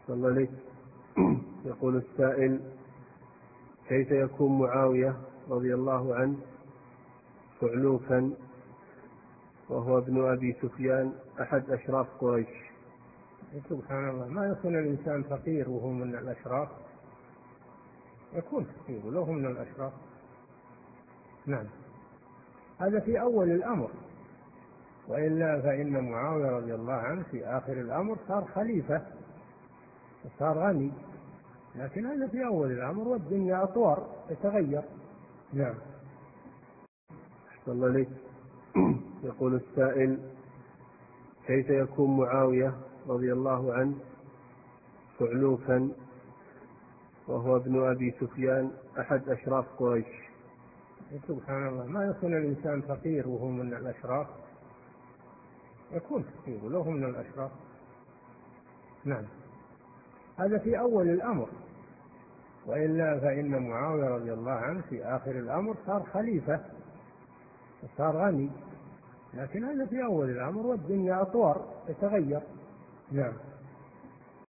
صلى الله عليه. يقول السائل: كيف يكون معاوية رضي الله عنه صعلوكا وهو ابن أبي سفيان أحد أشراف قريش؟ سبحان الله، ما يكون الإنسان فقير وهو من الأشراف، يكون فقير وله من الأشراف. نعم، هذا في أول الأمر، وإلا فإن معاوية رضي الله عنه في آخر الأمر صار خليفة وصار غني، لكن هذا في أول الأمر، والدنيا أطوار تتغير. نعم. صلى الله عليه. يقول السائل: كيف يكون معاوية رضي الله عنه صعلوكا وهو ابن أبي سفيان أحد أشراف قريش؟ سبحان الله، ما يكون الإنسان فقير وهو من الأشراف، يكون فقير وله من الأشراف. نعم، هذا في أول الأمر، وإلا فإن معاوية رضي الله عنه في آخر الأمر صار خليفة وصار غني، لكن هذا في أول الأمر، والدنيا أطوار تتغير. نعم.